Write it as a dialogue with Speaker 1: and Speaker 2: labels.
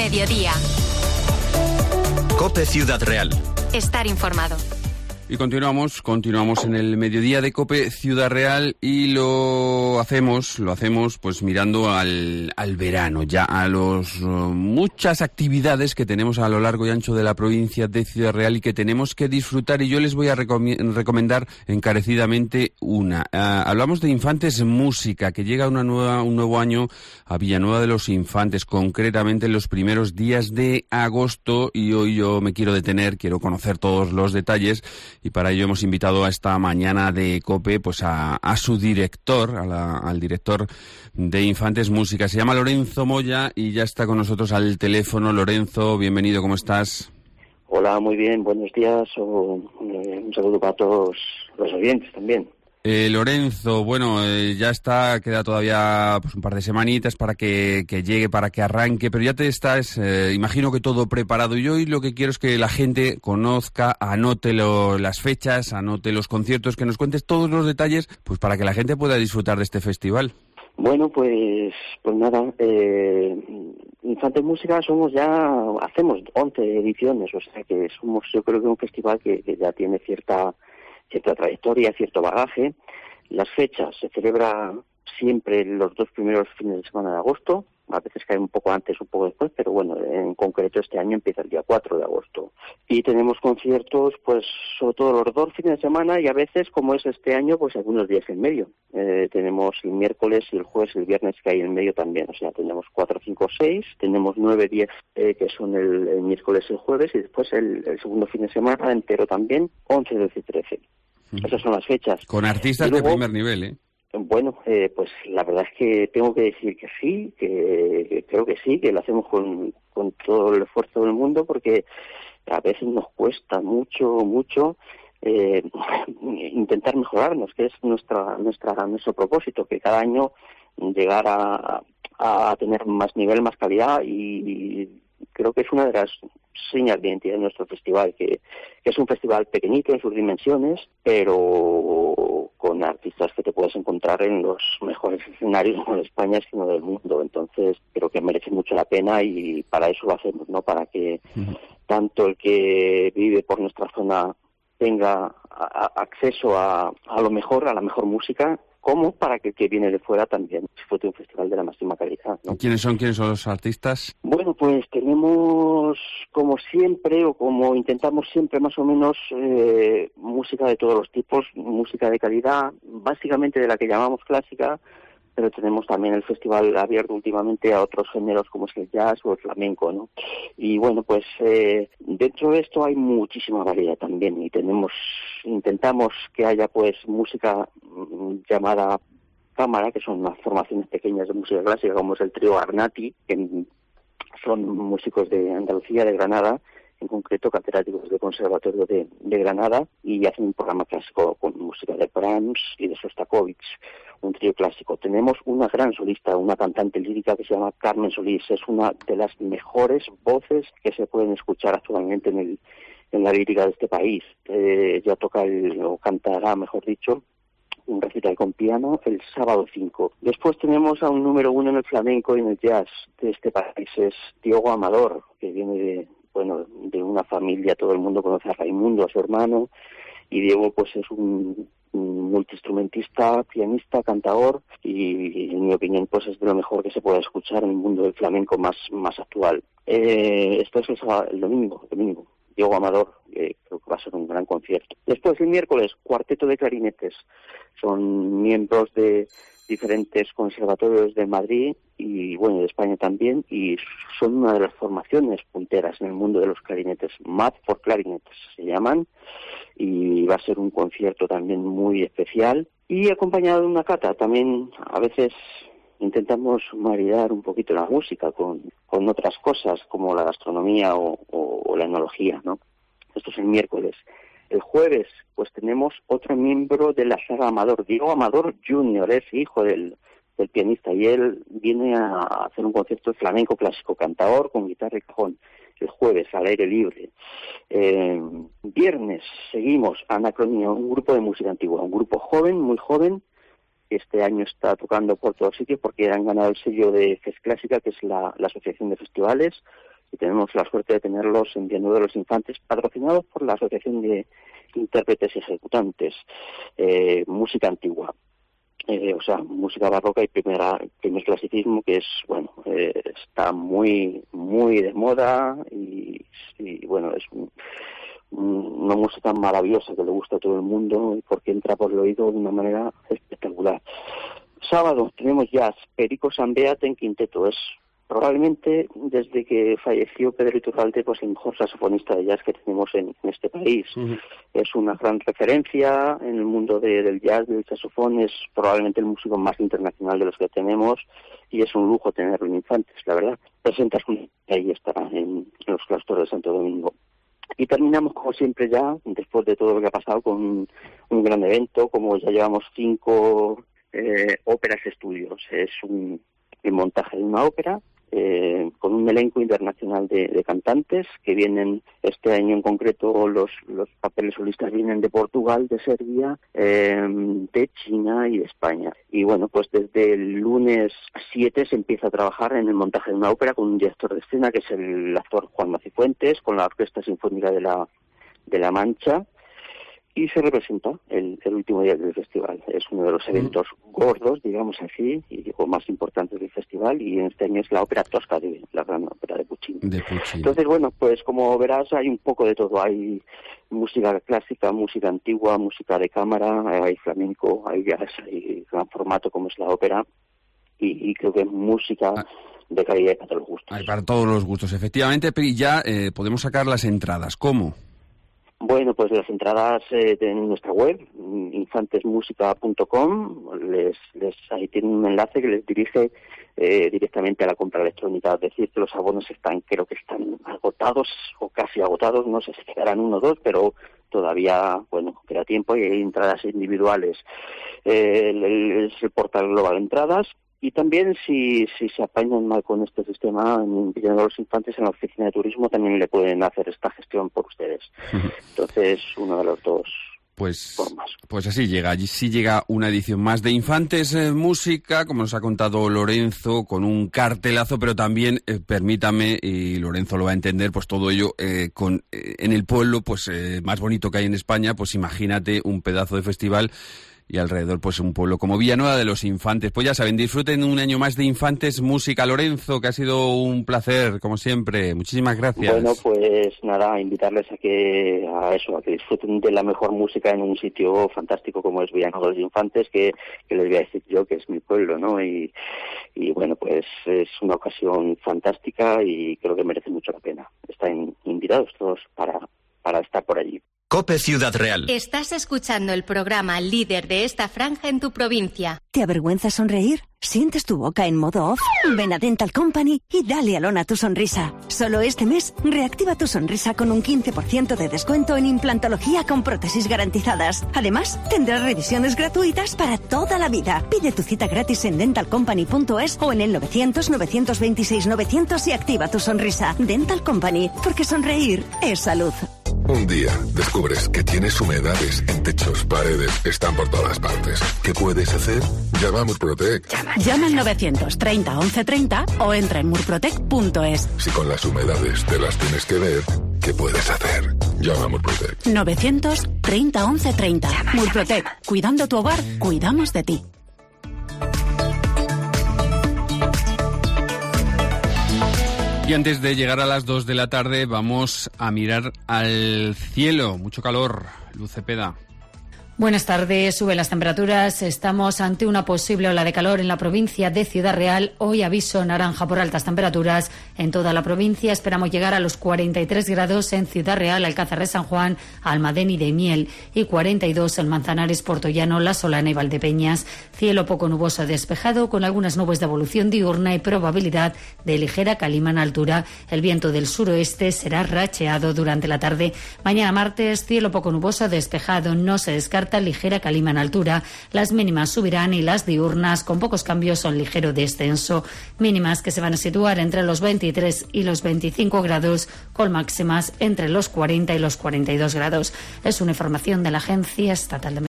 Speaker 1: mediodía.
Speaker 2: COPE Ciudad Real.
Speaker 1: Estar informado.
Speaker 3: Y continuamos en el mediodía de COPE Ciudad Real y lo hacemos pues mirando al verano, ya a los muchas actividades que tenemos a lo largo y ancho de la provincia de Ciudad Real y que tenemos que disfrutar, y yo les voy a recomendar encarecidamente una. Hablamos de Infantes Música, que llega un nuevo año a Villanueva de los Infantes, concretamente en los primeros días de agosto, y hoy yo me quiero detener, quiero conocer todos los detalles. Y para ello hemos invitado a esta mañana de COPE pues a su director, al director de Infantes Música. Se llama Lorenzo Moya y ya está con nosotros al teléfono. Lorenzo, bienvenido, ¿cómo estás?
Speaker 4: Hola, muy bien, buenos días. Un saludo para todos los oyentes también.
Speaker 3: Lorenzo, bueno, ya está, queda todavía pues un par de semanitas para que llegue, para que arranque, pero ya te estás, imagino que todo preparado. Y yo hoy lo que quiero es que la gente conozca, anote las fechas, anote los conciertos, que nos cuentes todos los detalles, pues para que la gente pueda disfrutar de este festival.
Speaker 4: Bueno, pues nada, Infantes Música hacemos 11 ediciones, o sea que somos, yo creo que un festival que ya tiene cierta trayectoria, cierto bagaje. Las fechas se celebra siempre los 2 primeros fines de semana de agosto, a veces cae un poco antes, un poco después, pero bueno, en concreto este año empieza el día 4 de agosto. Y tenemos conciertos, pues sobre todo los 2 fines de semana, y a veces, como es este año, pues algunos días en medio. Tenemos el miércoles y el jueves y el viernes que hay en medio también, o sea, tenemos 4, 5, 6, tenemos 9, 10 que son el miércoles y el jueves, y después el segundo fin de semana entero también, 11, 12 y 13. Esas son las fechas.
Speaker 3: Con artistas luego, de primer nivel, ¿eh?
Speaker 4: Bueno, pues la verdad es que tengo que decir que sí, que creo que sí, que lo hacemos con todo el esfuerzo del mundo, porque a veces nos cuesta mucho intentar mejorarnos, que es nuestro propósito, que cada año llegar a tener más nivel, más calidad, y creo que es una de las señas de identidad de nuestro festival, que es un festival pequeñito en sus dimensiones, pero con artistas que te puedes encontrar en los mejores escenarios, no de España, sino del mundo. Entonces creo que merece mucho la pena, y para eso lo hacemos, ¿no? Para que tanto el que vive por nuestra zona tenga acceso a lo mejor, a la mejor música, como para que el que viene de fuera también disfrute un festival de la máxima calidad, ¿no?
Speaker 3: ¿Quiénes son los artistas?
Speaker 4: Bueno, pues tenemos, como siempre, o como intentamos siempre más o menos, música de todos los tipos, música de calidad, básicamente de la que llamamos clásica, pero tenemos también el festival abierto últimamente a otros géneros como es el jazz o el flamenco, ¿no? Y bueno, pues dentro de esto hay muchísima variedad también, y intentamos que haya pues música llamada cámara, que son unas formaciones pequeñas de música clásica, como es el trío Arnati, que son músicos de Andalucía, de Granada, en concreto catedráticos del Conservatorio de Granada, y hacen un programa clásico con música de Brahms y de Shostakovich, un trío clásico. Tenemos una gran solista, una cantante lírica que se llama Carmen Solís. Es una de las mejores voces que se pueden escuchar actualmente en la lírica de este país. Ella toca o cantará, mejor dicho, un recital con piano el sábado 5. Después tenemos a un número 1 en el flamenco y en el jazz de este país, es Diogo Amador, que viene de una familia, todo el mundo conoce a Raimundo, a su hermano, y Diego pues es un multiinstrumentista, pianista, cantador, y en mi opinión pues es de lo mejor que se puede escuchar en el mundo del flamenco más actual. Esto es el domingo, Diogo Amador, creo que va a ser un gran concierto. Después el miércoles, cuarteto de clarinetes, son miembros de diferentes conservatorios de Madrid y bueno, de España también, y son una de las formaciones punteras en el mundo de los clarinetes. Mad for Clarinetes se llaman, y va a ser un concierto también muy especial, y acompañado de una cata. También a veces intentamos maridar un poquito la música con otras cosas como la gastronomía o la enología, ¿no? Esto es el miércoles. El jueves, pues tenemos otro miembro de la saga Amador, Diego Amador Jr., es hijo del pianista, y él viene a hacer un concierto de flamenco clásico, cantador con guitarra y cajón, el jueves, al aire libre. Viernes, seguimos, Anacronía, un grupo de música antigua, un grupo joven, muy joven, que este año está tocando por todos sitios porque han ganado el sello de FES Clásica, que es la Asociación de Festivales, y tenemos la suerte de tenerlos en Villanueva de los Infantes, patrocinados por la Asociación de Intérpretes y Ejecutantes, música antigua. O sea, música barroca y primer clasicismo, que es, bueno, está muy de moda y bueno, es una música maravillosa que le gusta a todo el mundo porque entra por el oído de una manera espectacular. Sábado tenemos jazz, Perico Sambeat en quinteto. Es probablemente, desde que falleció Pedro Iturralde, pues el mejor saxofonista de jazz que tenemos en este país. Uh-huh. Es una gran referencia en el mundo del jazz, del saxofón. Es probablemente el músico más internacional de los que tenemos y es un lujo tenerlo en Infantes, la verdad. Presenta ahí estará en los claustros de Santo Domingo. Y terminamos, como siempre, ya, después de todo lo que ha pasado, con un gran evento. Como ya llevamos 5 óperas estudios. Es el montaje de una ópera con un elenco internacional de cantantes que vienen este año en concreto. Los papeles solistas vienen de Portugal, de Serbia, de China y de España. Y bueno, pues desde el lunes 7 se empieza a trabajar en el montaje de una ópera con un director de escena que es el actor Juan Macifuentes, con la Orquesta Sinfónica de la Mancha. Y se representa el último día del festival. Es uno de los eventos gordos, digamos así, o más importantes del festival, y en este año es la ópera Tosca, la gran ópera de Puccini. Entonces, bueno, pues como verás, hay un poco de todo. Hay música clásica, música antigua, música de cámara, hay flamenco, hay jazz, hay gran formato como es la ópera, y creo que es música de calidad para todos los gustos.
Speaker 3: Hay para todos los gustos, efectivamente, pero ya podemos sacar las entradas. ¿Cómo?
Speaker 4: Bueno, pues las entradas en nuestra web, infantesmusica.com, ahí tienen un enlace que les dirige directamente a la compra electrónica. Es decir, que los abonos creo que están agotados o casi agotados, no sé si quedarán 1 o 2, pero todavía, bueno, queda tiempo y hay entradas individuales. Es el portal Global Entradas. Y también, si se apañan mal con este sistema, en Villanueva de los Infantes, en la oficina de turismo, también le pueden hacer esta gestión por ustedes. Entonces, uno de los dos formas.
Speaker 3: Pues así llega. Sí llega una edición más de Infantes Música, como nos ha contado Lorenzo, con un cartelazo, pero también, permítame, y Lorenzo lo va a entender, pues todo ello en el pueblo pues más bonito que hay en España. Pues imagínate un pedazo de festival y alrededor pues un pueblo como Villanueva de los Infantes. Pues ya saben, disfruten un año más de Infantes Música. Lorenzo, que ha sido un placer, como siempre. Muchísimas gracias.
Speaker 4: Bueno, pues nada, invitarles a que disfruten de la mejor música en un sitio fantástico como es Villanueva de los Infantes, que les voy a decir yo que es mi pueblo, ¿no? Y bueno, pues es una ocasión fantástica y creo que merece mucho la pena. Están invitados todos para estar por allí.
Speaker 1: COPE Ciudad Real.
Speaker 2: Estás escuchando el programa líder de esta franja en tu provincia.
Speaker 5: ¿Te avergüenza sonreír? ¿Sientes tu boca en modo off? Ven a Dental Company y dale alón a tu sonrisa. Solo este mes, reactiva tu sonrisa con un 15% de descuento en implantología con prótesis garantizadas. Además, tendrás revisiones gratuitas para toda la vida. Pide tu cita gratis en dentalcompany.es o en el 900-926-900 y activa tu sonrisa. Dental Company, porque sonreír es salud.
Speaker 6: Un día descubres que tienes humedades en techos, paredes, están por todas partes. ¿Qué puedes hacer? Llama a Murprotec.
Speaker 7: Llama al 930 1130 o entra en murprotec.es.
Speaker 6: Si con las humedades te las tienes que ver, ¿qué puedes hacer? Llama a Murprotec.
Speaker 7: 930 1130. Murprotec. Cuidando tu hogar, cuidamos de ti.
Speaker 3: Y antes de llegar a las 2 de la tarde vamos a mirar al cielo. Mucho calor. Luz Cepeda.
Speaker 8: Buenas tardes. Suben las temperaturas. Estamos ante una posible ola de calor en la provincia de Ciudad Real. Hoy aviso naranja por altas temperaturas en toda la provincia. Esperamos llegar a los 43 grados en Ciudad Real, Alcázar de San Juan, Almadén y Daimiel, y 42 en Manzanares, Portollano, La Solana y Valdepeñas. Cielo poco nuboso despejado con algunas nubes de evolución diurna y probabilidad de ligera calima en altura. El viento del suroeste será racheado durante la tarde. Mañana martes, cielo poco nuboso despejado. No se descarta ligera calima en altura. Las mínimas subirán y las diurnas con pocos cambios son ligero descenso. Mínimas que se van a situar entre los 23 y los 25 grados con máximas entre los 40 y los 42 grados. Es una información de la Agencia Estatal de